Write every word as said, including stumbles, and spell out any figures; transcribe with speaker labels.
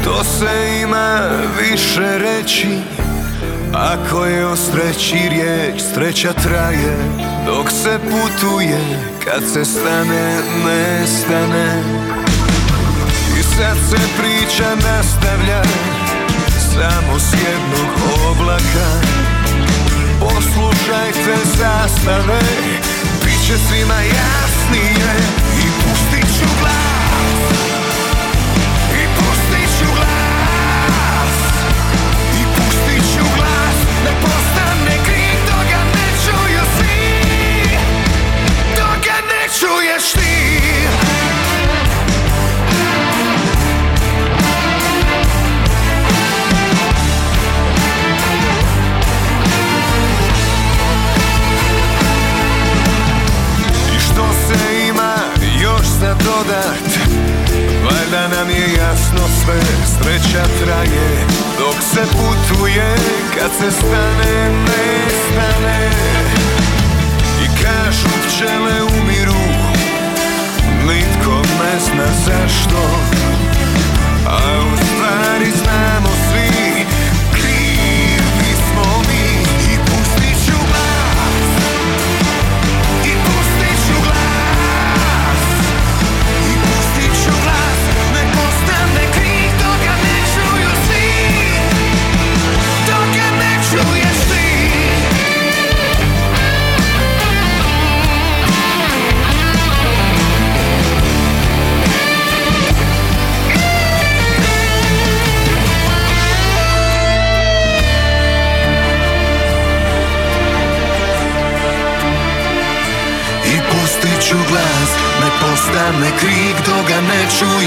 Speaker 1: Što se ima više reći, ako je o sreći riječ, sreća traje dok se putuje, kad se stane, ne stane. I sad se priča nastavlja, samo s jednog oblaka. Poslušajte zastave, bit će svima jasnije. I pustit ću glas, i pustit ću glas, i pustit ću glas, ne postane krik dok ga ne čuju svi, dok ga ne čuješ ti. Što se ima još za dodat, valjda nam je jasno sve, sreća traje dok se putuje, kad se stane, ne stane. I kažu pčele umiru, nitko ne zna zašto, a u stvari znamo svi, krivi smo mi. I pustit ću glas, i pustit ću glas, i pustit ću glas, ne postane krik dok ga ne čuju svi, dok ga ne čuješ ti. I pustit ću glas, ne postane krik dok ga ne čuješ.